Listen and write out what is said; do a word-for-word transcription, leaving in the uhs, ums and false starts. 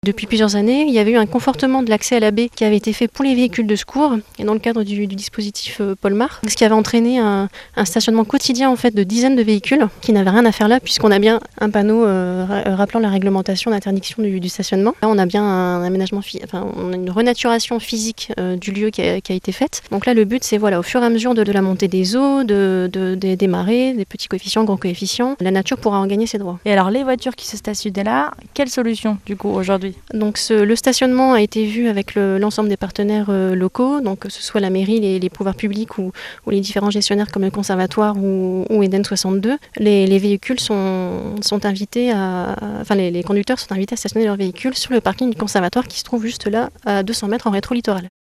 Depuis plusieurs années, il y avait eu un confortement de l'accès à la baie qui avait été fait pour les véhicules de secours et dans le cadre du, du dispositif euh, Polmar, ce qui avait entraîné un, un stationnement quotidien en fait de dizaines de véhicules qui n'avaient rien à faire là puisqu'on a bien un panneau euh, rappelant la réglementation d'interdiction du, du stationnement. Là, on a bien un aménagement, fi- enfin, on a une renaturation physique euh, du lieu qui a, qui a été faite. Donc là, le but, c'est voilà, au fur et à mesure de, de la montée des eaux, de, de, des, des marées, des petits coefficients, grands coefficients, la nature pourra en gagner ses droits. Et alors, les voitures qui se stationnaient là, quelle solution du coup aujourd'hui ? Donc ce, le stationnement a été vu avec le, l'ensemble des partenaires euh, locaux, donc que ce soit la mairie, les, les pouvoirs publics ou, ou les différents gestionnaires comme le conservatoire ou, ou Eden soixante-deux. Les, les véhicules sont, sont invités à, enfin les, les conducteurs sont invités à stationner leurs véhicules sur le parking du conservatoire qui se trouve juste là à deux cents mètres en rétro-littoral.